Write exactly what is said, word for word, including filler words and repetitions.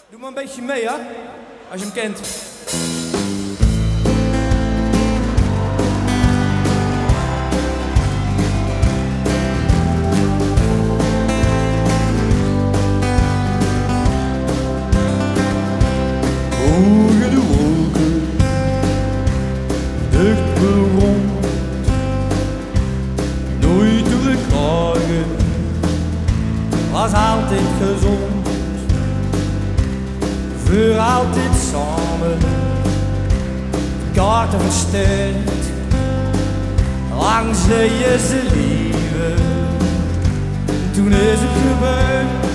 Doe maar een beetje mee, ja? Als je hem kent. Hoge de wolken, dicht berond, nooit door de kragen, was altijd gezond. Voor altijd samen, kaarten versterkt, langs de je ze leven, toen is het gebeurd.